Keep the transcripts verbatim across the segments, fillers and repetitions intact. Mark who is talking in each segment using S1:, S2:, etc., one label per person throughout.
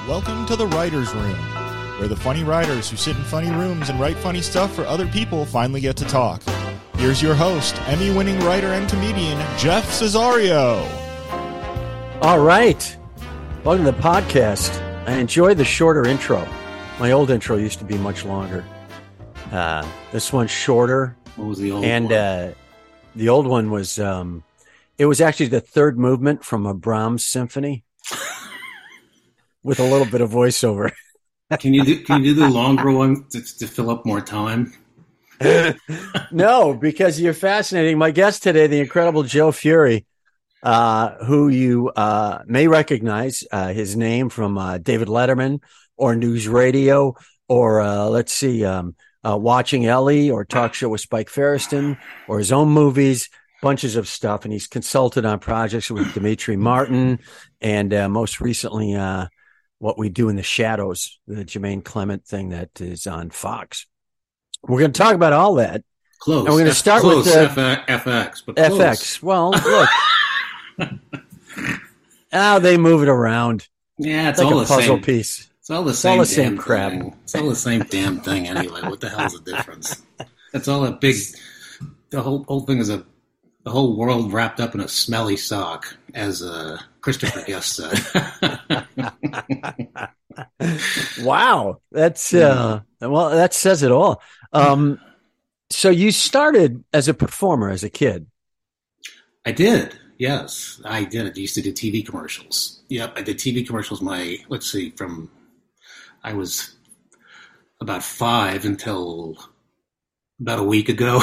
S1: Welcome to the Writer's Room, where the funny writers who sit in funny rooms and write funny stuff for other people finally get to talk. Here's your host, Emmy-winning writer and comedian, Jeff Cesario.
S2: All right. Welcome to the podcast. I enjoyed the shorter intro. My old intro used to be much longer. Uh, this one's shorter.
S3: What was the old
S2: and,
S3: one?
S2: And uh, the old one was, um, it was actually the third movement from a Brahms symphony with a little bit of voiceover.
S3: Can you do, can you do the longer one to, to fill up more time?
S2: No, because you're fascinating. My guest today, the incredible Joe Furey, uh, who you uh, may recognize uh, his name from uh, David Letterman or News Radio or uh, let's see, um, uh, Watching Ellie or Talk Show with Spike Feresten or his own movies, bunches of stuff. And he's consulted on projects with Dimitri Martin and uh, most recently uh, What We Do in the Shadows, the Jermaine Clement thing that is on Fox. We're going to talk about all that.
S3: Close.
S2: And we're going to start
S3: close,
S2: with the
S3: F X. But close.
S2: F X. Well, look. Oh, they move it around.
S3: Yeah, it's
S2: like
S3: all
S2: a
S3: the
S2: puzzle
S3: same.
S2: Piece.
S3: It's all the
S2: It's
S3: same.
S2: all the
S3: damn
S2: same crap.
S3: Thing. It's all the same damn thing anyway. What the hell's the difference? It's all a big. The whole whole thing is a the whole world wrapped up in a smelly sock, as uh, Christopher Guest said.
S2: Wow, that's uh, well, that says it all. Um, so you started as a performer as a kid.
S3: I did. Yes, I did. I used to do T V commercials. Yep, I did T V commercials. My let's see, from I was about five until about a week ago.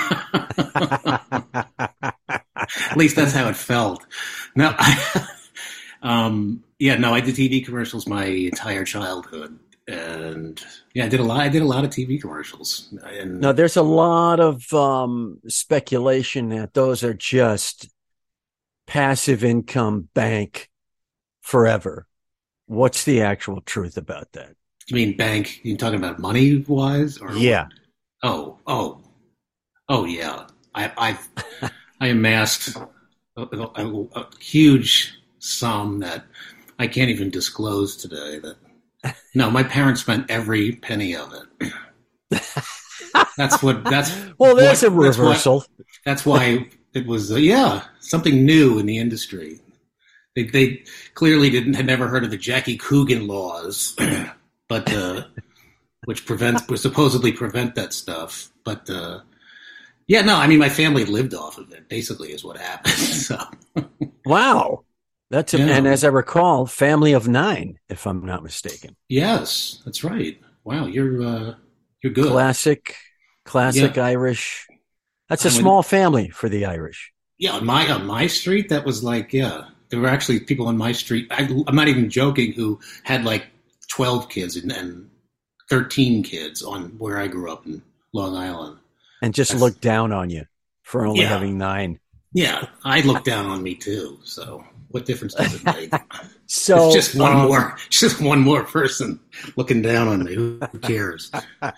S3: At least that's how it felt. No, I, um, yeah, no, I did T V commercials my entire childhood, and yeah, I did a lot. I did a lot of T V commercials. And
S2: Now, there's a lot of um, speculation that those are just passive income bank forever. What's the actual truth about that?
S3: you mean bank? You talking about money wise, or
S2: Yeah.
S3: Oh, oh, oh, yeah. I, I, I amassed a, a, a huge sum that I can't even disclose today. That no, my parents spent every penny of it. That's what. That's
S2: well, there's
S3: what,
S2: a reversal.
S3: That's why, that's why it was. Uh, yeah, something new in the industry. They, they clearly didn't had never heard of the Jackie Coogan laws, but. Uh, which prevents, which supposedly prevent that stuff. But, uh, yeah, no, I mean, my family lived off of it, basically, is what happened. So,
S2: Wow. That's a,
S3: Yeah.
S2: And as I recall, family of nine, if I'm not mistaken.
S3: yes, that's right. Wow, you're, uh, you're good.
S2: Classic, classic
S3: Yeah.
S2: Irish. That's a
S3: I mean-
S2: small family for the Irish.
S3: Yeah, on my, on my street, that was like, yeah, there were actually people on my street, I, I'm not even joking, who had like twelve kids and, and thirteen kids on where I grew up in Long Island.
S2: And just
S3: That's-
S2: look down on you for only
S3: Yeah.
S2: having nine.
S3: Yeah, I look down on me too. So what difference does it make?
S2: So
S3: it's just one
S2: um,
S3: more, it's just one more person looking down on me. Who cares?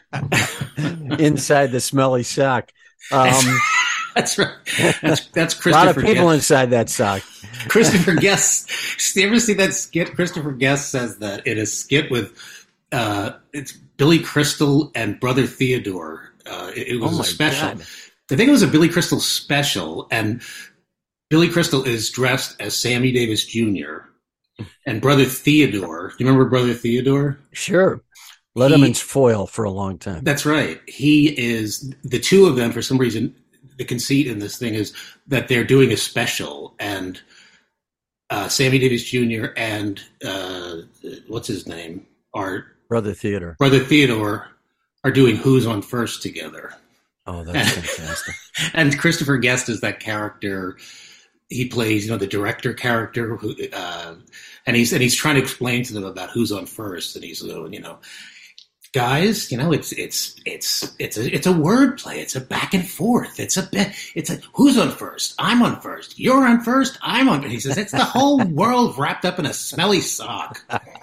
S2: inside the smelly sock. Um,
S3: That's right. That's, that's
S2: a
S3: Christopher.
S2: lot of people
S3: Guest.
S2: inside that sock.
S3: Christopher Guest. Do you ever see that skit? Christopher Guest says that in a skit with uh, it's Billy Crystal and Brother Theodore. Uh, it, it was
S2: Oh my
S3: a special.
S2: God.
S3: I think it was a Billy Crystal special, and Billy Crystal is dressed as Sammy Davis Junior and Brother Theodore. Do you remember Brother Theodore?
S2: Sure. Letterman's foil for a long time.
S3: That's right. He is the two of them. For some reason, the conceit in this thing is that they're doing a special, and uh, Sammy Davis Junior and uh, what's his name, are
S2: Brother Theater.
S3: Brother Theodore, are doing Who's on First together.
S2: Oh, that's fantastic.
S3: And Christopher Guest is that character. He plays, you know, the director character, who, uh, and he's and he's trying to explain to them about who's on first, and he's, uh, you know, guys, you know, it's it's it's it's a it's a word play. It's a back and forth. It's a bit. It's a who's on first. I'm on first. You're on first. I'm on. He says it's the whole world wrapped up in a smelly sock.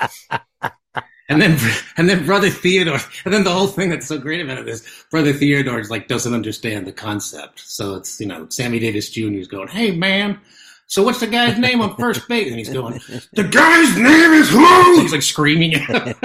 S3: And then, and then Brother Theodore, and then the whole thing that's so great about it is Brother Theodore like doesn't understand the concept. So it's, you know, Sammy Davis Junior is going, "Hey man, so what's the guy's name on first base? And he's going, the guy's name is who? He's like screaming.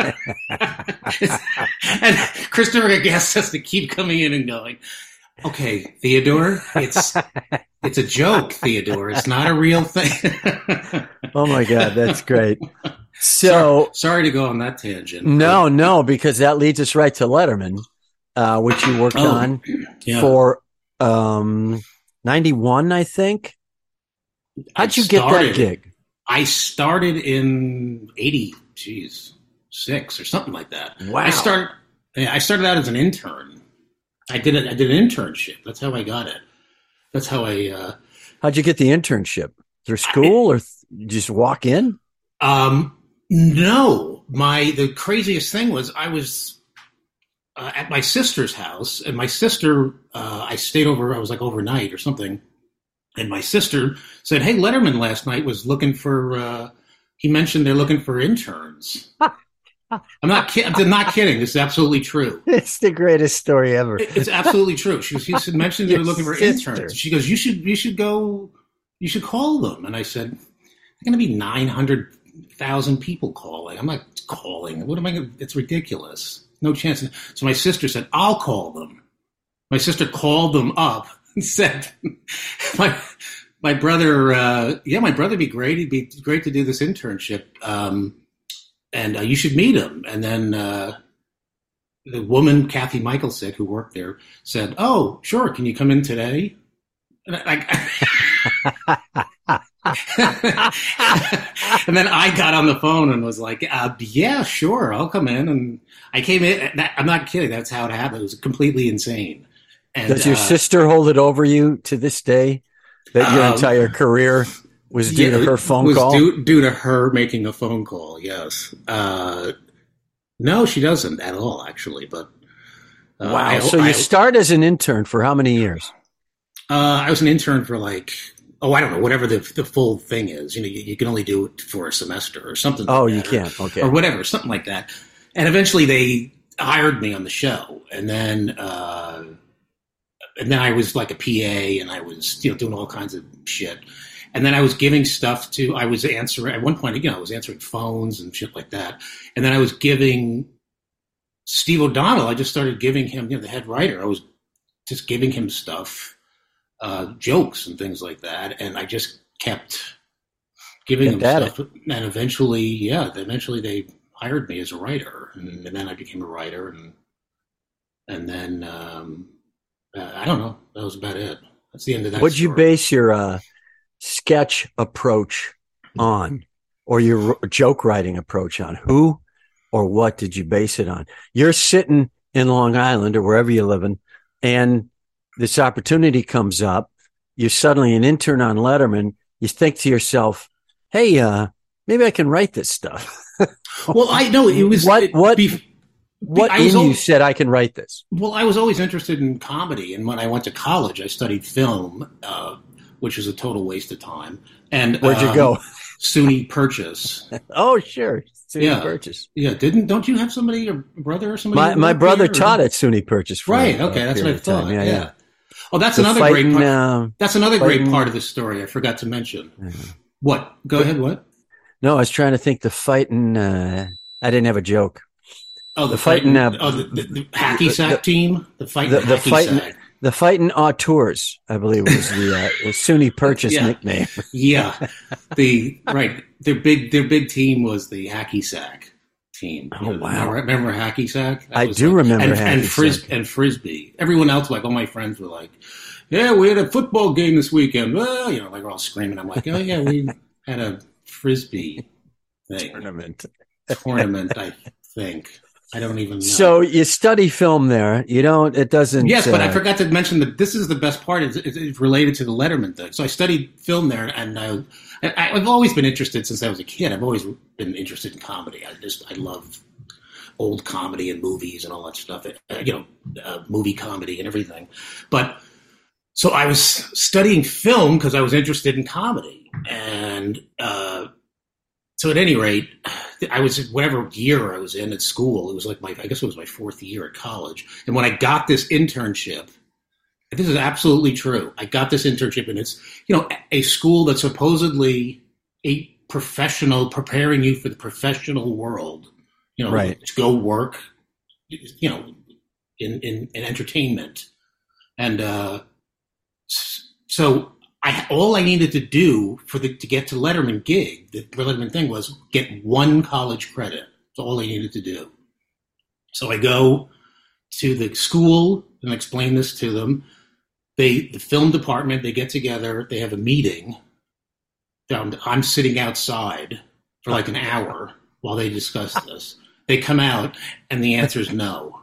S3: And Christopher Guest has to keep coming in and going, okay, Theodore, it's it's a joke, Theodore. It's not a real thing.
S2: Oh my God, that's great. So
S3: sorry, sorry to go on that tangent.
S2: No, no, because that leads us right to Letterman, uh, which you worked
S3: oh,
S2: on
S3: yeah.
S2: for um, ninety-one, I think. How'd you
S3: started,
S2: get that gig?
S3: I started in eighty, geez, six or something like that.
S2: Wow.
S3: I started. I started out as an intern. I did it. I did an internship. That's how I got it. That's how I. Uh,
S2: How'd you get the internship? Through school, I, or th- you just walk in?
S3: Um, no. My the craziest thing was I was uh, at my sister's house, and my sister. Uh, I stayed over. I was like overnight or something. And my sister said, hey, Letterman last night was looking for, uh, he mentioned they're looking for interns. I'm not kidding. I'm not kidding. This is absolutely true.
S2: It's the greatest story ever.
S3: It's absolutely true. She was, he said, mentioned they were looking for
S2: sister.
S3: interns. She goes, you should, you should go, you should call them. And I said, there's going to be nine hundred thousand people calling. I'm not calling. What am I going to, it's ridiculous. No chance. So my sister said, I'll call them. My sister called them up. Said my my brother, uh, yeah, my brother'd be great. He'd be great to do this internship, um, and uh, you should meet him. And then uh, the woman, Kathy Michelsick, who worked there, said, "Oh, sure, can you come in today?" And, I, and then I got on the phone and was like, uh, "Yeah, sure, I'll come in." And I came in. I'm not kidding. That's how it happened. It was completely insane. And,
S2: Does your
S3: uh,
S2: sister hold it over you to this day that your um, entire career was due yeah, to her phone
S3: was
S2: call?
S3: Due, due to her making a phone call, yes. Uh, no, she doesn't at all, actually. But uh,
S2: wow!
S3: I,
S2: so
S3: I,
S2: you start as an intern for how many years?
S3: Uh, I was an intern for like, oh, I don't know, whatever the the full thing is. You know, you, you can only do it for a semester or something.
S2: Oh,
S3: like
S2: you
S3: that,
S2: can't.
S3: Or,
S2: okay,
S3: or whatever, something like that. And eventually, they hired me on the show, and then. Uh, And then I was like a P A, and I was, you know, doing all kinds of shit. And then I was giving stuff to, I was answering, at one point, you know, I was answering phones and shit like that. And then I was giving Steve O'Donnell, I just started giving him, you know, the head writer, I was just giving him stuff, uh, jokes and things like that. And I just kept giving him stuff. It. And eventually, yeah, eventually they hired me as a writer. And, and then I became a writer. And, and then, um, Uh, I don't know. That was about it. That's the end of that.
S2: What'd
S3: story.
S2: you base your uh, sketch approach on, or your r- joke writing approach on? Who or what did you base it on? You're sitting in Long Island or wherever you're living, and this opportunity comes up. You're suddenly an intern on Letterman. You think to yourself, "Hey, uh, maybe I can write this stuff."
S3: Well, I know it was
S2: what
S3: it,
S2: what.
S3: Be-
S2: What
S3: I
S2: in
S3: was
S2: you
S3: always,
S2: said I can write this?
S3: Well, I was always interested in comedy, and when I went to college, I studied film, uh, which was a total waste of time. And
S2: where'd
S3: um,
S2: you go?
S3: SUNY Purchase.
S2: Oh, sure, SUNY
S3: yeah.
S2: Purchase.
S3: Yeah, didn't don't you have somebody, your brother or somebody?
S2: My my brother
S3: there,
S2: taught
S3: or?
S2: at SUNY Purchase. For
S3: right.
S2: a,
S3: Okay, that's what I thought.
S2: Yeah,
S3: yeah.
S2: yeah.
S3: Oh, that's
S2: the
S3: another
S2: fighting,
S3: great part.
S2: Uh,
S3: that's another
S2: fighting,
S3: great part of the story. I forgot to mention.
S2: Uh,
S3: what? Go ahead. What?
S2: No, I was trying to think. The fighting. Uh, I didn't have a joke.
S3: Oh, the,
S2: the fighting,
S3: fighting
S2: uh,
S3: oh, the, the, the hacky sack the, team, the fighting,
S2: the, the
S3: hacky
S2: fighting,
S3: sack.
S2: the fighting auteurs, I believe was the uh, SUNY Purchase
S3: yeah.
S2: nickname.
S3: yeah, the right, their big, their big team was the hacky sack team.
S2: Oh
S3: you know,
S2: wow!
S3: Remember, remember hacky sack? That
S2: I do
S3: like,
S2: remember
S3: and,
S2: hacky
S3: and fris-
S2: sack
S3: and frisbee. Everyone else, like all my friends, were like, "Yeah, we had a football game this weekend." Well, you know, like we're all screaming. I'm like, "Oh yeah, we had a frisbee thing
S2: tournament."
S3: Tournament, I think. I don't even know.
S2: So you study film there. You don't, it doesn't.
S3: Yes, but
S2: uh,
S3: I forgot to mention that this is the best part. It's, it's related to the Letterman thing. So I studied film there, and I, I, I've always been interested since I was a kid. I've always been interested in comedy. I just, I love old comedy and movies and all that stuff, you know, uh, movie comedy and everything. But so I was studying film because I was interested in comedy. And uh, so at any rate, I was whatever year I was in at school. It was like my, I guess it was my fourth year at college. And when I got this internship, This is absolutely true. I got this internship, and it's, you know, a school that's supposedly a professional, preparing you for the professional world, you know,
S2: right.
S3: to go work, you know, in, in, in entertainment. And uh, so I all I needed to do for the to get to Letterman gig, the Letterman thing, was get one college credit. That's all I needed to do. So I go to the school and explain this to them. They, the film department, they get together, they have a meeting. I'm sitting outside for like an hour while they discuss this. They come out, and the answer is no.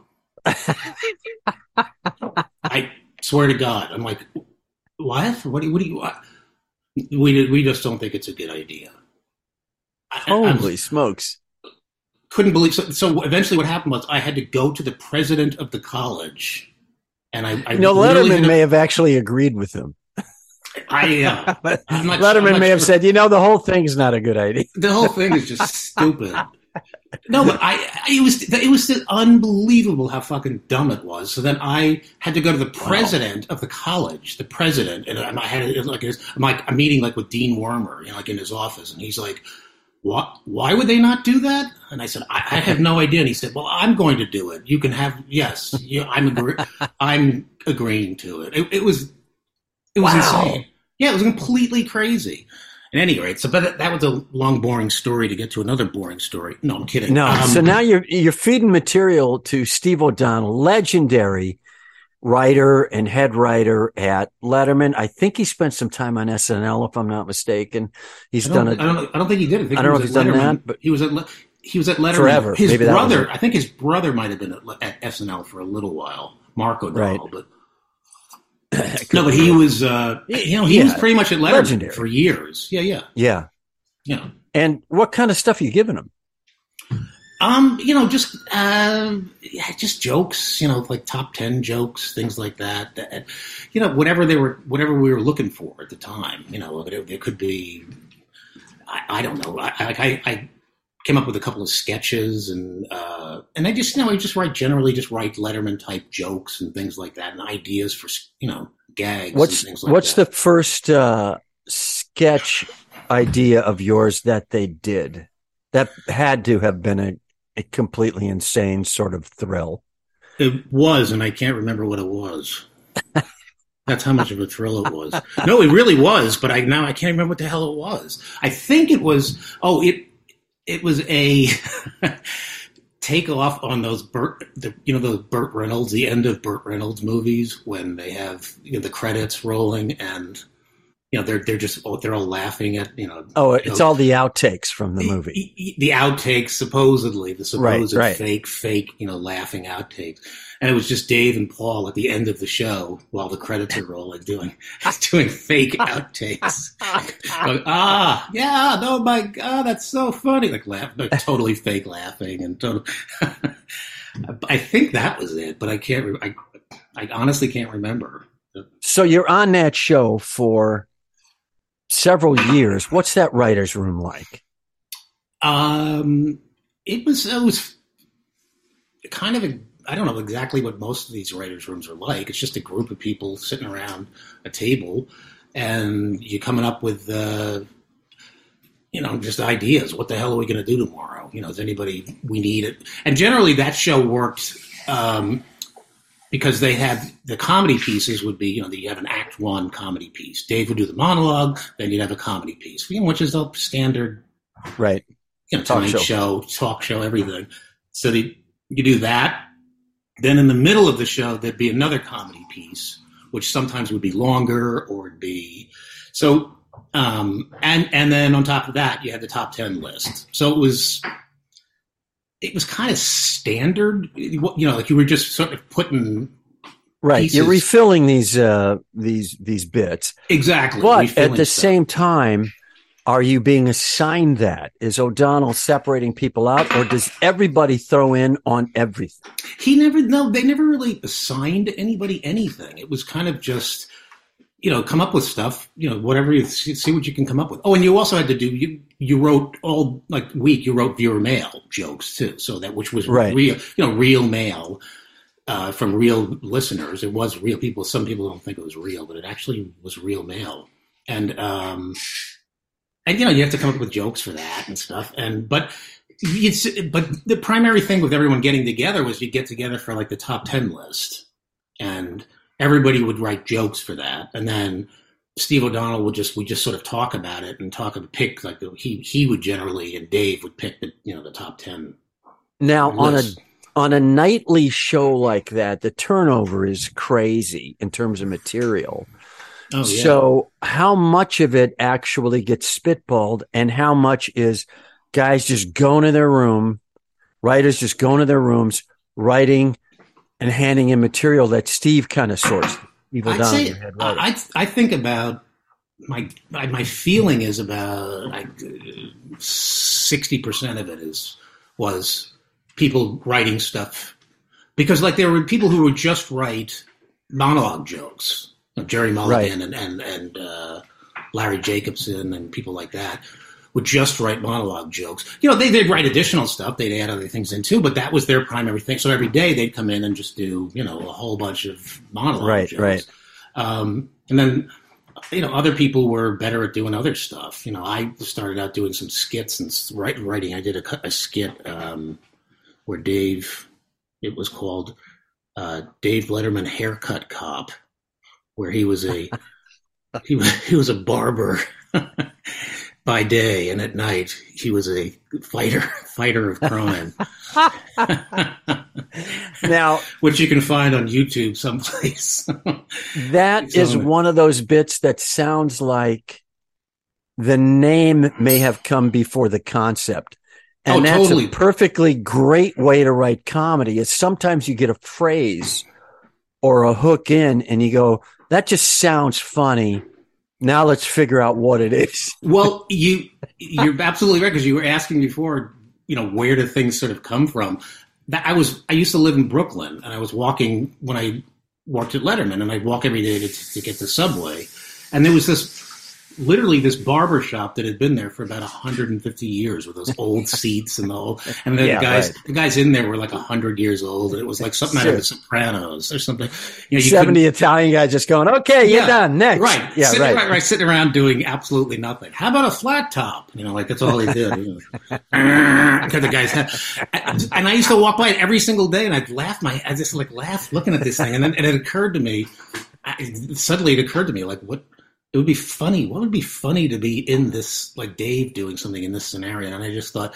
S3: I swear to God, I'm like, what? What do you? What do you? What? We we just don't think it's a good idea.
S2: Holy I, smokes!
S3: Couldn't believe. So, so eventually, what happened was I had to go to the president of the college, and I. I
S2: you know, Letterman may have actually agreed with him.
S3: I, uh, not,
S2: Letterman may have
S3: sure.
S2: said, you know, the whole thing's not a good idea.
S3: The whole thing is just stupid. No, but I, I, it was, it was unbelievable how fucking dumb it was. So then I had to go to the president wow. of the college, the president, and I had it like, I'm like, I'm meeting like with Dean Wormer, you know, like in his office. And he's like, what, why would they not do that? And I said, I, I have no idea. And he said, well, I'm going to do it. You can have, yes, you, I'm, agree- I'm agreeing to it. It, it was, It was wow. insane. Yeah, it was completely crazy. At any rate, so but that was a long, boring story to get to another boring story. No, I'm kidding.
S2: No, um, so now you're you're feeding material to Steve O'Donnell, legendary writer and head writer at Letterman. I think he spent some time on S N L, if I'm not mistaken. He's done it.
S3: I don't. I don't think he did. I, think
S2: I don't know if
S3: he
S2: he's done
S3: Letterman.
S2: that, but
S3: he was at he was at Letterman
S2: forever.
S3: His
S2: Maybe
S3: brother, I think his brother might have been at, at S N L for a little while, Mark O'Donnell,
S2: right.
S3: but. No, but he was, uh, you know, he
S2: yeah.
S3: was pretty much at Letterman
S2: Legendary.
S3: for years. Yeah, yeah.
S2: Yeah.
S3: Yeah.
S2: And what kind of stuff are you giving him?
S3: Um, you know, just, uh, yeah, just jokes, you know, like top ten jokes, things like that. that you know, whatever they were, whatever we were looking for at the time, you know, it, it could be, I, I don't know. I, I, I came up with a couple of sketches and, uh, and I just, you know, I just write, generally just write Letterman type jokes and things like that and ideas for, you know, gags
S2: what's,
S3: and things like
S2: what's
S3: that.
S2: What's the first, uh, sketch idea of yours that they did? That had to have been a, a completely insane sort of thrill.
S3: It was, and I can't remember what it was. That's how much of a thrill it was. No, it really was, but I now I can't remember what the hell it was. I think it was, oh, it, It was a takeoff on those Burt, the, you know, those Burt Reynolds, the end of Burt Reynolds movies when they have, you know, the credits rolling and, you know, they're they're just they're all laughing at, you know.
S2: Oh, it's
S3: you know,
S2: all the outtakes from the movie.
S3: The, the outtakes, supposedly the supposed
S2: right, right.
S3: fake, fake, you know, laughing outtakes, and it was just Dave and Paul at the end of the show while the credits are rolling, doing doing fake outtakes. Like, ah, yeah, oh my God, that's so funny! Like laugh, like totally fake laughing and total. I think that was it, but I can't. Re- I I honestly can't remember.
S2: So you're on that show for several years. What's that writer's room like?
S3: Um, it was it was kind of a. I don't know exactly what most of these writers' rooms are like. It's just a group of people sitting around a table, and you're coming up with, uh, you know, just ideas. What the hell are we going to do tomorrow? You know, is anybody we need it? And generally, that show worked um, because they had the comedy pieces would be, you know, you have an act one comedy piece. Dave would do the monologue, then you'd have a comedy piece, you know, which is the standard,
S2: right?
S3: You know, Tonight Show. show, talk show, everything. So the, you do that. Then in the middle of the show, there'd be another comedy piece, which sometimes would be longer or it'd be so. Um, and and then on top of that, you had the top ten list. So it was it was kind of standard, you know, like you were just sort of putting
S2: right.
S3: pieces.
S2: You're refilling these uh, these these bits
S3: exactly,
S2: but at the
S3: stuff.
S2: same time. Are you being assigned that? Is O'Donnell separating people out, or does everybody throw in on everything?
S3: He never, no, they never really assigned anybody anything. It was kind of just, you know, come up with stuff, you know, whatever you see, see what you can come up with. Oh, and you also had to do, you you wrote all, like, week, you wrote viewer mail jokes, too. So that, which was
S2: right.
S3: real, you know, real mail. uh, from real listeners. It was real people. Some people don't think it was real, but it actually was real mail. And, um, and, you know, you have to come up with jokes for that and stuff. And, but it's, but the primary thing with everyone getting together was you get together for like the top ten list, and everybody would write jokes for that. And then Steve O'Donnell would just, we just sort of talk about it and talk and pick, like he, he would generally, and Dave would pick the, you know, the top ten.
S2: Now on a, on a nightly show like that, the turnover is crazy in terms of material.
S3: Oh, yeah.
S2: So how much of it actually gets spitballed, and how much is guys just going to their room, writers just going to their rooms, writing and handing in material that Steve kind of sorts people
S3: I'd
S2: down
S3: say,
S2: in their head
S3: I, I think about my, my feeling is about like sixty percent of it is, was people writing stuff, because like there were people who would just write monologue jokes. Jerry Mulligan right. and and, and uh, Larry Jacobson and people like that would just write monologue jokes. You know, they, they'd write additional stuff. They'd add other things in too, but that was their primary thing. So every day they'd come in and just do, you know, a whole bunch of monologue
S2: right,
S3: jokes.
S2: Right,
S3: um, and then, you know, other people were better at doing other stuff. You know, I started out doing some skits and writing. I did a, a skit um, where Dave, it was called uh, Dave Letterman Haircut Cop, where he was a he was he was a barber by day, and at night he was a fighter fighter of crime.
S2: Now,
S3: which you can find on YouTube someplace.
S2: That is one of those bits that sounds like the name may have come before the concept. And
S3: oh,
S2: that's
S3: totally.
S2: a perfectly great way to write comedy. Is sometimes you get a phrase or a hook in and you go, that just sounds funny. Now let's figure out what it is.
S3: Well, you, you're absolutely right, because you were asking before, you know, where do things sort of come from? That I was, I used to live in Brooklyn, and I was walking when I worked at Letterman, and I'd walk every day to, to get the subway. And there was this, literally this barber shop that had been there for about one hundred fifty years with those old seats and the whole, and then
S2: yeah,
S3: the guys,
S2: right.
S3: the guys in there were like one hundred years old, and it was like something
S2: sure.
S3: out of The Sopranos or something. You know, you
S2: seventy Italian guys just going, okay, you're
S3: yeah,
S2: done, next.
S3: Right.
S2: Yeah,
S3: sitting,
S2: right.
S3: right. Right, sitting around doing absolutely nothing. How about a flat top? You know, like that's all they did. You know. Because the guys had, and I used to walk by it every single day, and I'd laugh my, I just like laugh looking at this thing, and then and it occurred to me, I, suddenly it occurred to me, like what. It would be funny. What would be funny to be in this, like Dave doing something in this scenario? And I just thought,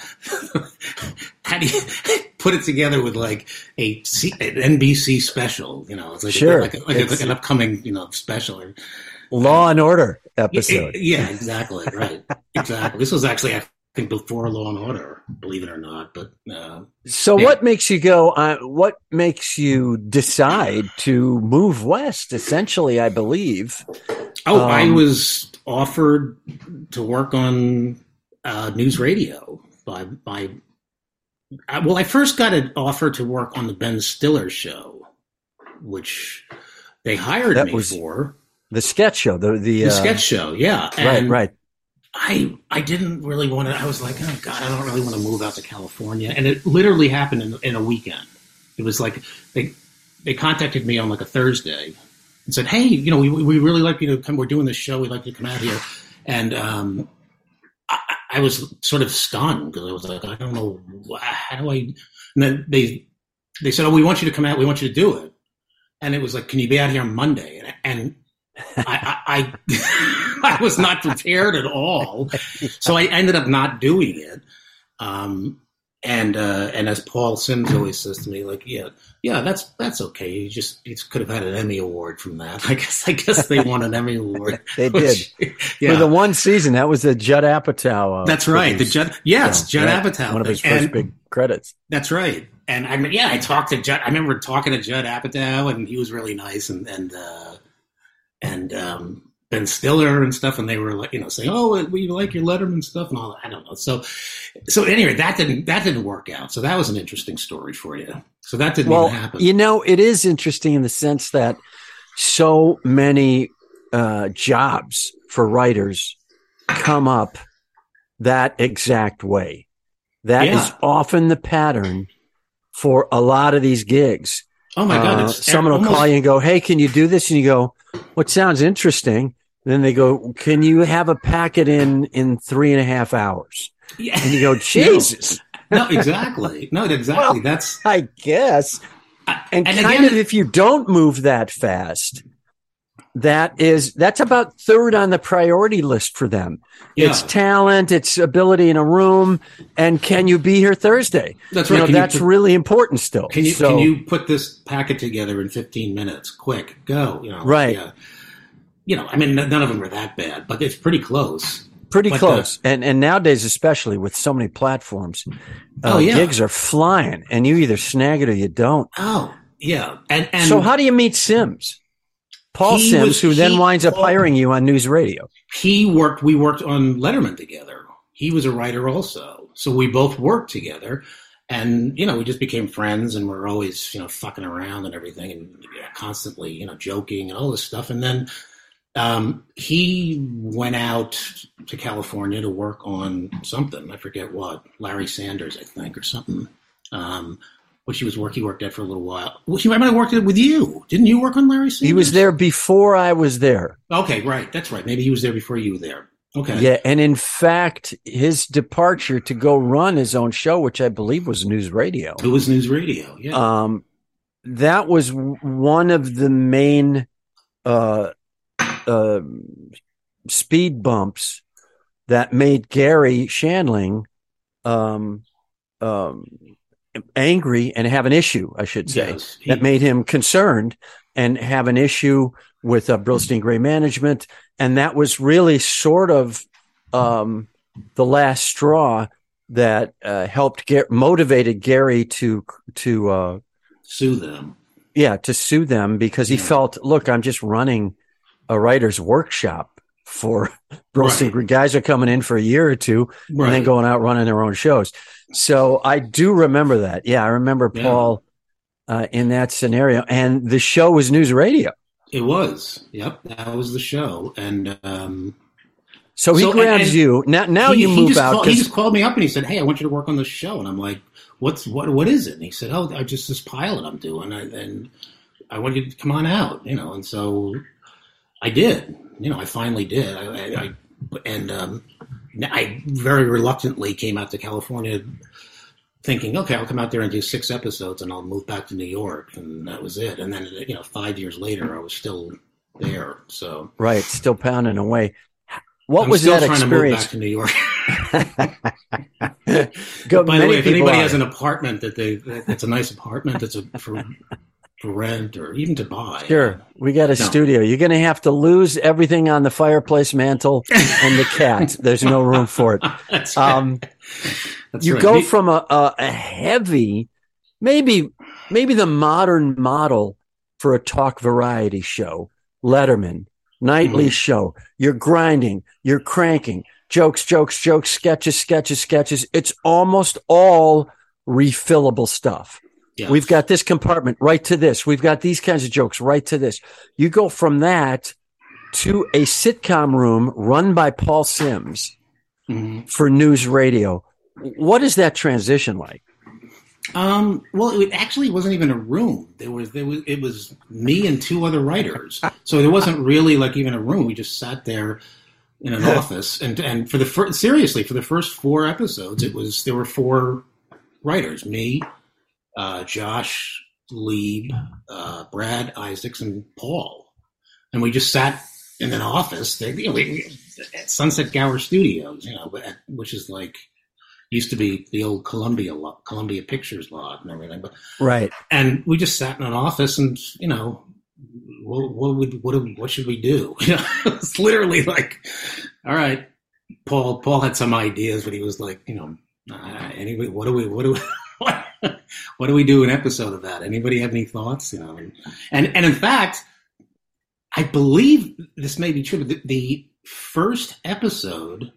S3: how do you put it together with like a C, an N B C special? You know, it's like,
S2: sure.
S3: a, like, a, like, a, like an upcoming, you know, special.
S2: Law and Order episode.
S3: Yeah, exactly. Right. Exactly. This was actually, I think, before Law and Order, believe it or not. But uh,
S2: so,
S3: yeah.
S2: what makes you go? Uh, what makes you decide to move west? Essentially, I believe.
S3: Oh,
S2: um,
S3: I was offered to work on uh, news radio by by. I, well, I first got an offer to work on the Ben Stiller show, which they hired
S2: that
S3: me
S2: was
S3: for.
S2: The sketch show, the the,
S3: The
S2: uh,
S3: sketch show, yeah.
S2: right,
S3: And
S2: right.
S3: I I didn't really want to. I was like, oh God, I don't really want to move out to California. And it literally happened in, in a weekend. It was like they they contacted me on like a Thursday and said, hey, you know, we we really like you to come. We're doing this show. We'd like you to come out here. And um, I, I was sort of stunned because I was like, I don't know, how do I? And then they they said, oh, we want you to come out. We want you to do it. And it was like, can you be out here on Monday? And, and I, I, I, I was not prepared at all. So I ended up not doing it. Um, and, uh, and as Paul Sims always says to me, like, yeah, yeah, that's, that's okay. You just, you just could have had an Emmy Award from that. I guess, I guess they won an Emmy Award.
S2: They
S3: which,
S2: did.
S3: Yeah.
S2: For the one season, that was the Judd Apatow. Uh,
S3: that's right. The Judd, yes,
S2: so,
S3: Judd
S2: right.
S3: Apatow.
S2: One of his
S3: thing.
S2: first
S3: And,
S2: big credits.
S3: That's right. And I mean, yeah, I talked to Judd. I remember talking to Judd Apatow, and he was really nice, and and uh, and um, Ben Stiller and stuff, and they were like, you know, saying, "Oh, we like your Letterman stuff," and all that. I don't know. So, so anyway, that didn't that didn't work out. So that was an interesting story for you. So that didn't
S2: well,
S3: even happen.
S2: You know, it is interesting in the sense that so many uh, jobs for writers come up that exact way. That
S3: Yeah.
S2: is often the pattern for a lot of these gigs.
S3: Oh my God!
S2: Uh,
S3: It's
S2: someone will
S3: almost,
S2: call you and go, "Hey, can you do this?" And you go, "What sounds interesting?" And then they go, "Can you have a packet in in three and a half hours?"
S3: Yeah.
S2: And you go, "Jesus."
S3: No, no exactly. No, exactly.
S2: Well,
S3: That's
S2: I guess. And,
S3: and
S2: kind
S3: again,
S2: of if you don't move that fast, that is that's about third on the priority list for them.
S3: Yeah.
S2: It's talent, it's ability in a room, and can you be here Thursday?
S3: That's
S2: You
S3: right.
S2: know,
S3: Can you
S2: that's
S3: put-
S2: really important still.
S3: Can you
S2: So-
S3: can you put this packet together in fifteen minutes? Quick, go. You know,
S2: Right.
S3: Yeah. You know, I mean, none of them are that bad, but it's pretty close.
S2: Pretty
S3: But,
S2: close. and and nowadays, especially with so many platforms, uh,
S3: Oh, yeah.
S2: gigs are flying, and you either snag it or you don't.
S3: Oh, yeah. And and
S2: So how do you meet Sims? Paul
S3: He
S2: Sims,
S3: was-
S2: who then
S3: he-
S2: winds up
S3: Paul-
S2: hiring you on News Radio.
S3: he worked. We worked on Letterman together. He was a writer also, so we both worked together. And, you know, we just became friends, and we're always, you know, fucking around and everything, and yeah, constantly, you know, joking and all this stuff. And then um, he went out to California to work on something. I forget what. Larry Sanders, I think, or something. Um, which he was work. He worked at for a little while. Well, he might have worked it with you. Didn't you work on Larry Sanders?
S2: He was there before I was there.
S3: Okay, right. That's right. Maybe he was there before you were there. Okay.
S2: Yeah, and in fact, his departure to go run his own show, which I believe was News Radio,
S3: It was News Radio. Yeah.
S2: um, that was w- one of the main uh, uh, speed bumps that made Gary Shandling um, um, angry and have an issue, I should say,
S3: Yes, he-
S2: that made him concerned and have an issue with uh, Brillstein Gray Management. And that was really sort of um, the last straw that uh, helped get motivated Gary to to uh,
S3: sue them.
S2: yeah to sue them, because he
S3: Yeah.
S2: felt, look, I'm just running a writer's workshop for Brillstein.
S3: Right.
S2: Guys are coming in for a year or two
S3: Right.
S2: and then going out running their own shows. So I do remember that. Yeah, I remember
S3: Yeah.
S2: Paul uh, in that scenario, and the show was News Radio.
S3: It was. Yep. That was the show. And um,
S2: So he
S3: So, and-
S2: grabs
S3: and
S2: you. Now, now
S3: he,
S2: you
S3: he
S2: move
S3: just
S2: out.
S3: Called, he
S2: 'cause-
S3: just called me up and he said, "Hey, I want you to work on this show." And I'm like, "What's what? What is it?" And he said, "Oh, I just this pilot I'm doing, I, and I want you to come on out." You know, and so I did. You know, I finally did. I, I, I and um, I very reluctantly came out to California, thinking, "Okay, I'll come out there and do six episodes, and I'll move back to New York," and that was it. And then, you know, five years later, I was still there. So
S2: right, still pounding away. What
S3: I'm
S2: was
S3: still
S2: that
S3: trying to move back
S2: experience?
S3: to New York.
S2: Go,
S3: By the
S2: many
S3: way, if
S2: people
S3: anybody
S2: are.
S3: has an apartment that they that's a nice apartment that's a, for for rent or even to buy,
S2: Sure, we got a
S3: No.
S2: studio. You're going to have to lose everything on the fireplace mantle and the cat. There's no room for it.
S3: that's right.
S2: Um,
S3: That's
S2: you
S3: right.
S2: go
S3: Me-
S2: from a, a, a heavy, maybe maybe the modern model for a talk variety show, Letterman, nightly
S3: Mhm.
S2: show. You're grinding, you're cranking, jokes, jokes, jokes, sketches, sketches, sketches. It's almost all refillable stuff.
S3: Yes.
S2: We've got this compartment right to this. We've got these kinds of jokes right to this. You go from that to a sitcom room run by Paul Sims
S3: Mhm.
S2: for News Radio. What is that transition like?
S3: Um, well, it actually wasn't even a room. There was there was it was me and two other writers. So there wasn't really like even a room. We just sat there in an office, and and for the first, seriously for the first four episodes, it was there were four writers: me, uh, Josh Lieb, uh, Brad Isaacs, and Paul, and we just sat in an office. They, you know, we, we, at Sunset Gower Studios, you know, but at, which is like. Used to be the old Columbia lot, Columbia Pictures lot and everything, but
S2: Right.
S3: and we just sat in an office and you know what what would what what should we do? You know, it's literally like, all right, Paul Paul had some ideas, but he was like, you know, uh, anybody, what do we what do we what, what do we do an episode of that? Anybody have any thoughts? You know, and and, and in fact, I believe this may be true, but the, the first episode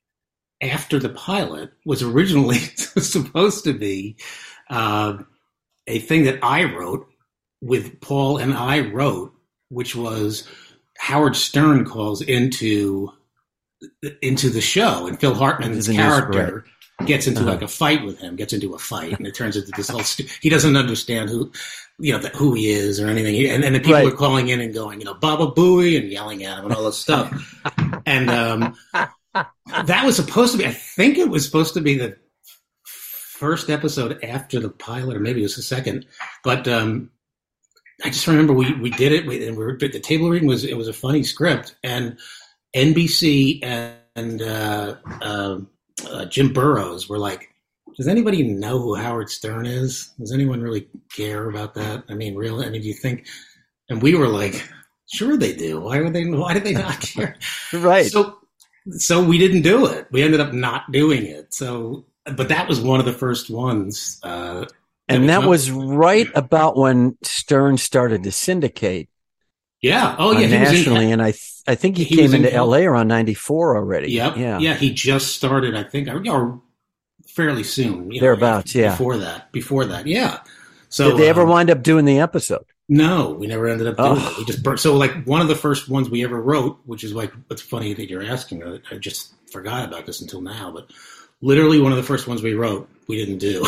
S3: after the pilot was originally supposed to be uh, a thing that I wrote with Paul and I wrote, which was Howard Stern calls into into the show and Phil Hartman's
S2: Into the news,
S3: character gets into
S2: Uh-huh.
S3: like a fight with him, gets into a fight, and it turns into this whole. Stu- he doesn't understand who, you know, who he is or anything, and, and the people
S2: Right.
S3: are calling in and going, you know, Baba Booey, and yelling at him and all this stuff. And um, that was supposed to be. I think it was supposed to be the first episode after the pilot, or maybe it was the second. But um, I just remember we we did it, we, and we were, the table reading was it was a funny script, and N B C and, and uh, uh, uh, Jim Burrows were like, does anybody know who Howard Stern is? Does anyone really care about that? I mean, really? I mean, do you think? And we were like, sure they do. Why would they? Why did they not care?
S2: Right.
S3: So, so we didn't do it. We ended up not doing it. So, but that was one of the first ones. Uh,
S2: and that
S3: not-
S2: was right about when Stern started to syndicate.
S3: yeah. Oh,
S2: uh,
S3: yeah. He was
S2: nationally,
S3: in,
S2: and I th- I think he,
S3: He
S2: came
S3: was in
S2: into
S3: Cal-
S2: L A around ninety-four already.
S3: Yep.
S2: Yeah.
S3: Yeah. He just started, I think, or fairly soon. You know,
S2: Thereabouts, yeah.
S3: Before that. Before that. Yeah. So
S2: Did they ever
S3: um,
S2: wind up doing the episode?
S3: No, we never ended up doing
S2: Oh.
S3: it. We just burnt. So, like, one of the first ones we ever wrote, which is like, it's funny that you're asking. I I just forgot about this until now, but literally one of the first ones we wrote, we didn't do.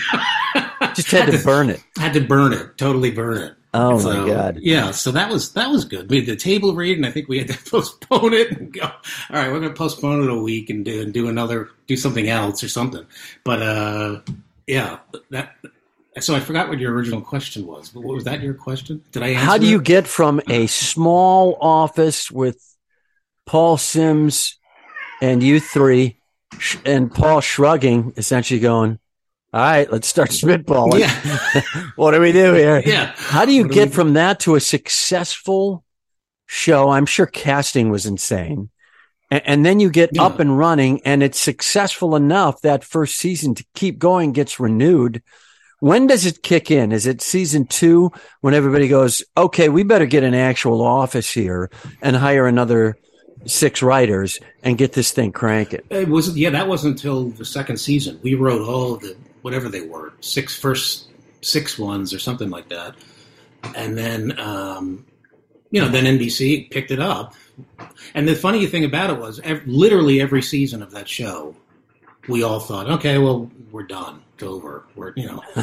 S2: Just had to burn it.
S3: Had to burn it, totally burn it.
S2: Oh
S3: So,
S2: my God.
S3: Yeah, so that was that was good. We did the table read, and I think we had to postpone it and go. All right, we're going to postpone it a week and do and do another, do something else or something. But uh, yeah, that. So I forgot what your original question was. But what was that? Your question? Did I answer
S2: How do you
S3: it?
S2: get from a small office with Paul Sims and you three, sh- and Paul shrugging, essentially going, "All right, let's start spitballing.
S3: Yeah.
S2: What do we do here?"
S3: Yeah.
S2: How do you
S3: What do
S2: get
S3: we-
S2: from that to a successful show? I'm sure casting was insane. And, and then you get
S3: Yeah.
S2: up and running, and it's successful enough that first season to keep going, gets renewed. When does it kick in? Is it season two when everybody goes, okay, we better get an actual office here and hire another six writers and get this thing cranking?
S3: It was yeah, that wasn't until the second season. We wrote all of the whatever they were, six first six ones or something like that, and then um, you know, then N B C picked it up. And the funny thing about it was, ev- literally every season of that show, we all thought, okay, well, we're done, it's over, we're you know,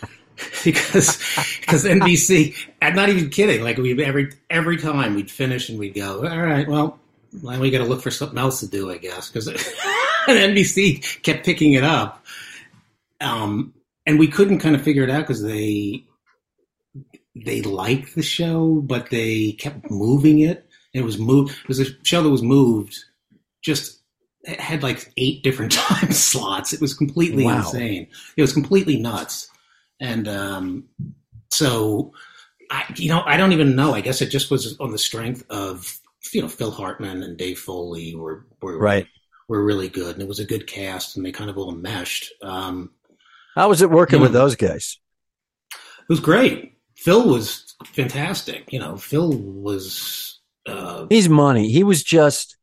S3: because because N B C, I'm not even kidding. Like we every every time we'd finish and we'd go, all right, well. Well, we got to look for something else to do, I guess, because N B C kept picking it up, um, and we couldn't kind of figure it out because they they liked the show, but they kept moving it. It was moved. It was a show that was moved. Just it had like eight different time slots. It was completely
S2: Wow.
S3: insane. It was completely nuts, and um, so I, you know, I don't even know. I guess it just was on the strength of. You know, Phil Hartman and Dave Foley were were
S2: Right.
S3: were really good, and it was a good cast, and they kind of all meshed. Um,
S2: How was it working
S3: Yeah.
S2: with those guys?
S3: it was great. Phil was fantastic. You know, Phil was. Uh,
S2: He's money. He was just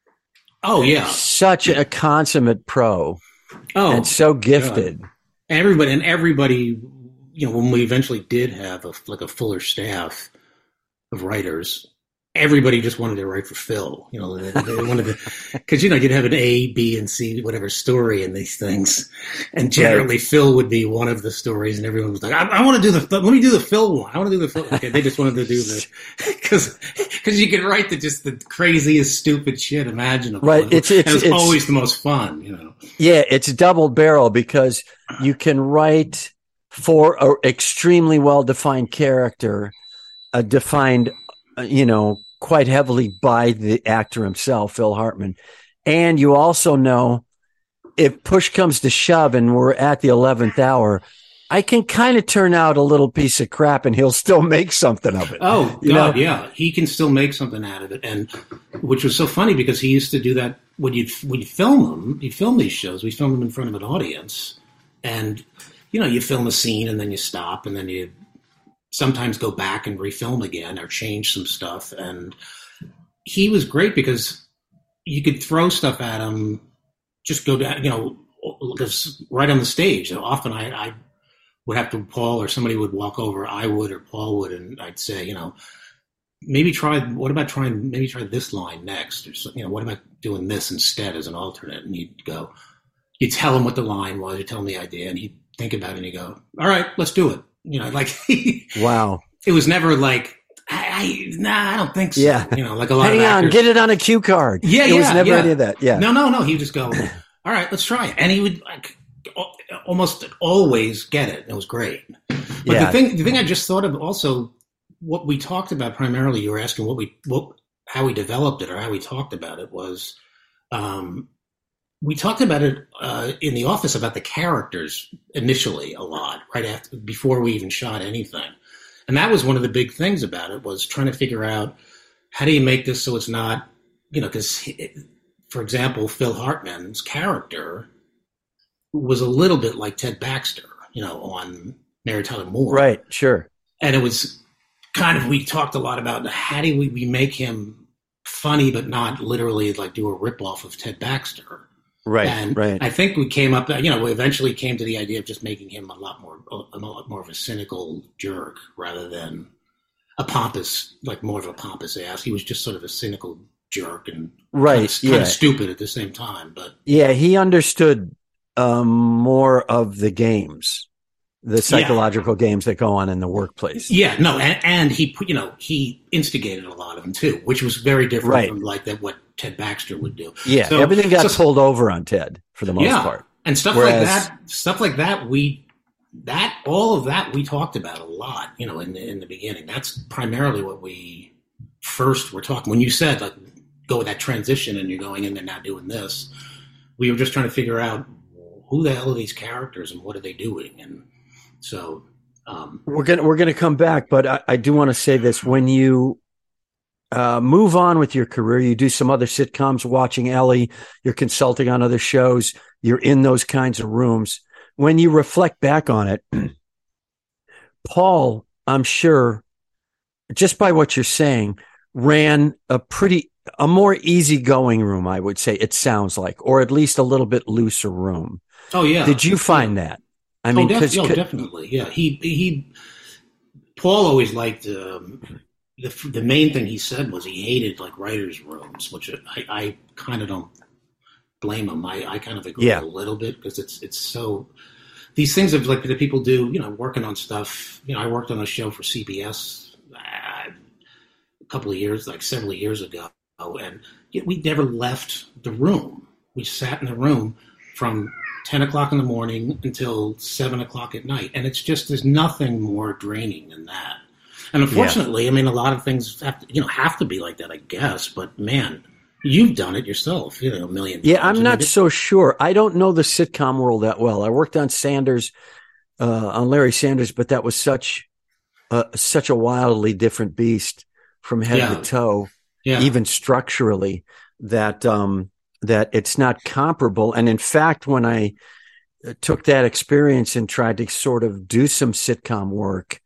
S3: oh yeah.
S2: such a consummate pro
S3: Oh,
S2: and so gifted.
S3: everybody and everybody. You know, when we eventually did have a like a fuller staff of writers. Everybody just wanted to write for Phil, you know. They, they wanted to, because you know you'd have an A, B, and C, whatever story in these things, and generally Phil would be one of the stories, and everyone was like, "I, I want to do the, let me do the Phil one. I want to do the Phil." Okay, they just wanted to do the, because because you could write the just the craziest, stupid shit imaginable.
S2: Right, it's- it's-
S3: and it was
S2: it's-
S3: always the most fun, you know.
S2: Yeah, it's double barrel because you can write for an extremely well defined character, a defined, uh, you know, quite heavily by the actor himself, Phil Hartman. And you also know if push comes to shove and we're at the eleventh hour, I can kind of turn out a little piece of crap and he'll still make something of it.
S3: Oh,
S2: You
S3: God,
S2: know?
S3: yeah. He can still make something out of it. And which was so funny because he used to do that when you'd, when you film them, you film these shows, we film them in front of an audience. And, you know, you film a scene and then you stop and then you sometimes go back and refilm again or change some stuff. And he was great because you could throw stuff at him, just go down, you know, because right on the stage. And often I, I would have to, Paul or somebody would walk over, I would or Paul would, and I'd say, you know, maybe try, what about trying, maybe try this line next? Or, so- you know, what about doing this instead as an alternate? And you'd go, you tell him what the line was, you tell him the idea, and he'd think about it and you go, all right, let's do it. You know, like,
S2: wow.
S3: It was never like, I, I nah, I don't think so.
S2: Yeah.
S3: You know, like a lot
S2: Hang
S3: of actors.
S2: on, get it on a cue card.
S3: Yeah,
S2: it
S3: yeah.
S2: It was never
S3: yeah.
S2: any of that. Yeah.
S3: No, no, no. He'd just go, all right, let's try it. And he would like almost always get it. It was great. But
S2: yeah.
S3: the thing, the thing I just thought of also, what we talked about primarily, you were asking what we, what, how we developed it or how we talked about it was, um, we talked about it uh, in the office about the characters initially a lot, right after, before we even shot anything. And that was one of the big things about it was trying to figure out how do you make this so it's not, you know, because, for example, Phil Hartman's character was a little bit like Ted Baxter, you know, on Mary Tyler Moore.
S2: Right, sure.
S3: And it was kind of, we talked a lot about how do we, we make him funny but not literally like do a ripoff of Ted Baxter.
S2: Right,
S3: and
S2: right.
S3: I think we came up, you know, we eventually came to the idea of just making him a lot more, a lot more of a cynical jerk rather than a pompous, like more of a pompous ass. He was just sort of a cynical jerk and
S2: right,
S3: kind of,
S2: yeah.
S3: kind of stupid at the same time. But
S2: yeah, he understood um, more of the games, the psychological yeah. games that go on in the workplace.
S3: Yeah, no, and, and he, you know, he instigated a lot of them too, which was very different
S2: right.
S3: from like that what Ted Baxter would do.
S2: Yeah, so, everything got so, pulled over on Ted for the most
S3: yeah,
S2: part.
S3: And stuff Whereas, like that, stuff like that, we, that, all of that we talked about a lot, you know, in the, in the beginning. That's primarily what we first were talking. When you said, like, go with that transition and you're going in there now doing this, we were just trying to figure out who the hell are these characters and what are they doing? And so, um,
S2: we're going to, we're going to come back, but I, I do want to say this. When you, Uh, move on with your career. You do some other sitcoms, watching Ellie, you're consulting on other shows, you're in those kinds of rooms. When you reflect back on it, Paul, I'm sure, just by what you're saying, ran a pretty, a more easygoing room, I would say, it sounds like, or at least a little bit looser room.
S3: Oh, yeah.
S2: Did you find
S3: yeah.
S2: that? I mean,
S3: oh, def-
S2: oh,
S3: oh, definitely. Yeah. He, he, Paul always liked, um, The, the main thing he said was he hated like writers' rooms, which I, I kind of don't blame him. I, I kind of agree
S2: yeah.
S3: a little bit because it's it's so these things of like that people do, you know, working on stuff. You know, I worked on a show for C B S uh, a couple of years, like several years ago, and we never left the room. We sat in the room from ten o'clock in the morning until seven o'clock at night, and it's just there's nothing more draining than that. And unfortunately, yeah. I mean, a lot of things have to, you know, have to be like that, I guess. But man, you've done it yourself, you know, a million times.
S2: Yeah, I'm not so sure. I don't know the sitcom world that well. I worked on Sanders, uh, on Larry Sanders, but that was such, uh, such a wildly different beast from head
S3: yeah.
S2: to toe,
S3: yeah.
S2: even structurally, that um, that it's not comparable. And in fact, when I took that experience and tried to sort of do some sitcom work,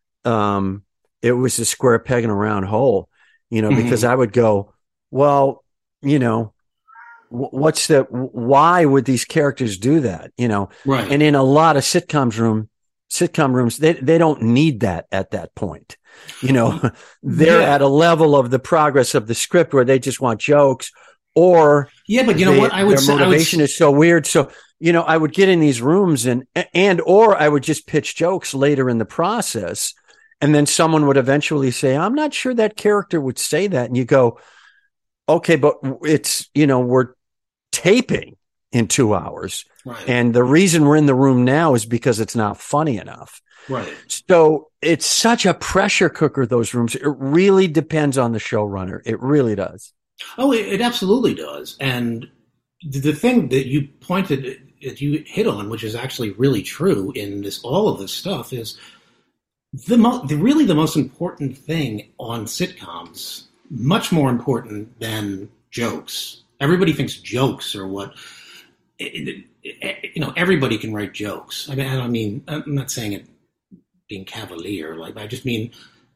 S2: um. it was a square peg in a round hole, you know, mm-hmm. because I would go, well, you know, w- what's the, why would these characters do that? You know,
S3: right.
S2: And in a lot of sitcoms room, sitcom rooms, they, they don't need that at that point. You know, they're yeah. at a level of the progress of the script where they just want jokes or
S3: yeah, but you know
S2: they,
S3: what I would
S2: their
S3: say,
S2: motivation
S3: I would...
S2: is so weird. So, you know, I would get in these rooms and, and, or I would just pitch jokes later in the process. And then someone would eventually say, I'm not sure that character would say that. And you go, okay, but it's, you know, we're taping in two hours.
S3: Right.
S2: And the reason we're in the room now is because it's not funny enough.
S3: Right.
S2: So it's such a pressure cooker, those rooms. It really depends on the showrunner. It really does.
S3: Oh, it, it absolutely does. And the, the thing that you pointed, that you hit on, which is actually really true in this, all of this stuff is, The, mo- the really the most important thing on sitcoms, much more important than jokes. Everybody thinks jokes are what, it, it, you know, everybody can write jokes. I mean, I don't mean, I'm not saying it being cavalier, like, I just mean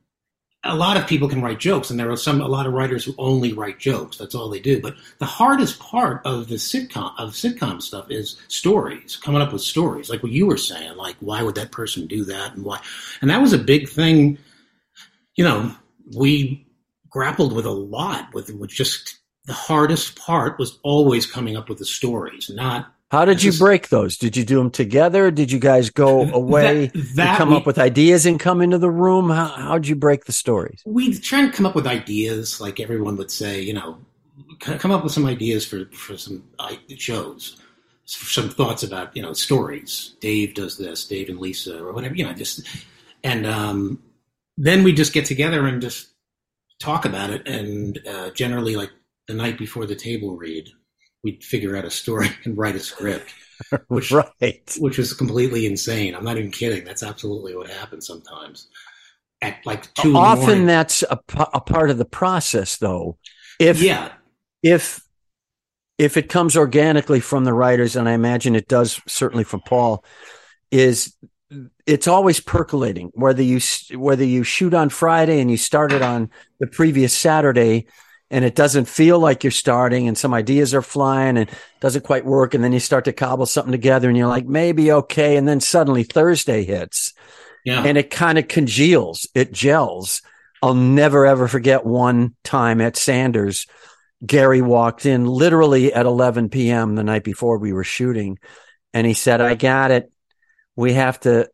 S3: a lot of people can write jokes, and there are some, a lot of writers who only write jokes. That's all they do. But the hardest part of the sitcom, of sitcom stuff is stories, coming up with stories. Like what you were saying, like, why would that person do that and why? And that was a big thing, you know, we grappled with a lot with, with just the hardest part was always coming up with the stories, not
S2: How did
S3: It's
S2: you
S3: just-
S2: break those? Did you do them together? Did you guys go away
S3: That- that
S2: and come
S3: we-
S2: up with ideas and come into the room? How how'd you break the stories?
S3: We try and come up with ideas, like everyone would say, you know, c- come up with some ideas for, for some uh, shows, some thoughts about, you know, stories. Dave does this, Dave and Lisa, or whatever, you know, just, and um, then we just get together and just talk about it. And uh, generally, like the night before the table read, we'd figure out a story and write a script. Which,
S2: right.
S3: which was completely insane. I'm not even kidding. That's absolutely what happens sometimes. At like two in the
S2: Often
S3: morning.
S2: that's a, p- a part of the process, though. If
S3: Yeah.
S2: if if it comes organically from the writers, and I imagine it does, certainly from Paul, is it's always percolating. Whether you whether you shoot on Friday and you started on the previous Saturday, and it doesn't feel like you're starting, and some ideas are flying and doesn't quite work, and then you start to cobble something together, and you're like, maybe okay, and then suddenly Thursday hits,
S3: Yeah.
S2: and it kind of congeals, it gels. I'll never ever forget one time at Sanders, Gary walked in literally at eleven p.m. the night before we were shooting, and he said, I got it. We have to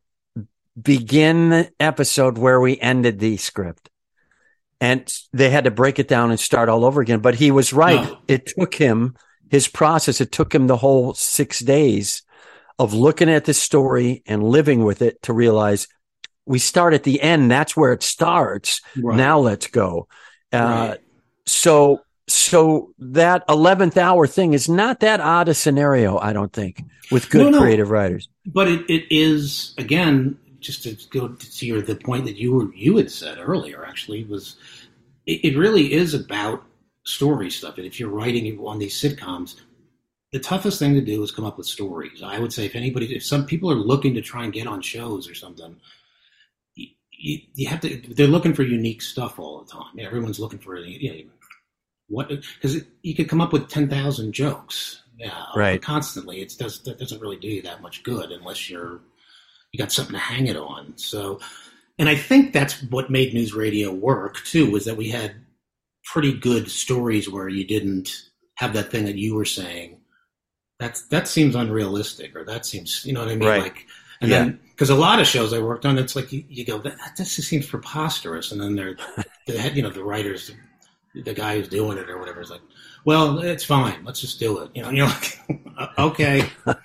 S2: begin the episode where we ended the script. And they had to break it down and start all over again. But he was right.
S3: No.
S2: It took him, his process, it took him the whole six days of looking at the story and living with it to realize we start at the end. That's where it starts.
S3: Right.
S2: Now let's go. Uh,
S3: Right.
S2: So, so that eleventh hour thing is not that odd a scenario, I don't think, with good
S3: No, no.
S2: creative writers.
S3: But it, it is, again, just to go to your, the point that you were, you had said earlier, actually, was it, it really is about story stuff. And if you're writing on these sitcoms, the toughest thing to do is come up with stories. I would say if anybody, if some people are looking to try and get on shows or something, you, you, you have to, they're looking for unique stuff all the time. Everyone's looking for, you know, what, because you could come up with ten thousand jokes. Yeah,
S2: Right.
S3: constantly. It does, that doesn't really do you that much good unless you're, you got something to hang it on. So, and I think that's what made news radio work too, was that we had pretty good stories where you didn't have that thing that you were saying. That's, that seems unrealistic, or that seems, you know what I mean?
S2: Right.
S3: Like, and
S2: Yeah.
S3: then, cause a lot of shows I worked on, it's like, you, you go, that, that just seems preposterous. And then they're, the, you know, the writers, the guy who's doing it or whatever is like, well, it's fine. Let's just do it. You know, you're like, okay.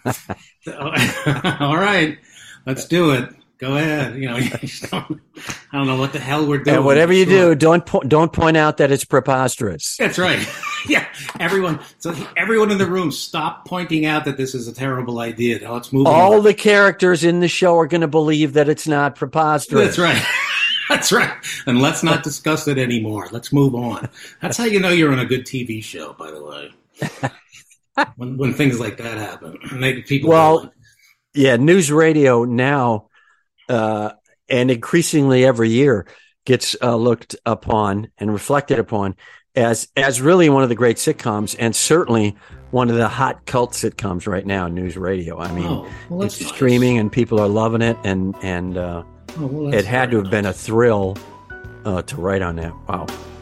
S3: All right. Let's do it. Go ahead. You know, you just don't, I don't know what the hell we're doing.
S2: And whatever you
S3: Sure.
S2: do, don't po- don't point out that it's preposterous.
S3: That's right. Yeah. Everyone, so everyone in the room, stop pointing out that this is a terrible idea. Now let's move
S2: All
S3: on.
S2: the characters in the show are going to believe that it's not preposterous.
S3: That's right. That's right. And let's not discuss it anymore. Let's move on. That's how you know you're on a good T V show, by the way. when when things like that happen. Make people
S2: Well,
S3: go,
S2: Yeah, news radio now, uh, and increasingly every year, gets uh, looked upon and reflected upon as as really one of the great sitcoms, and certainly one of the hot cult sitcoms right now. News radio. I mean,
S3: oh, well, that's
S2: it's
S3: nice.
S2: streaming and people are loving it, and and uh,
S3: Oh, well, that's
S2: it had to
S3: very
S2: have been a
S3: nice.
S2: thrill uh, to write on that. Wow.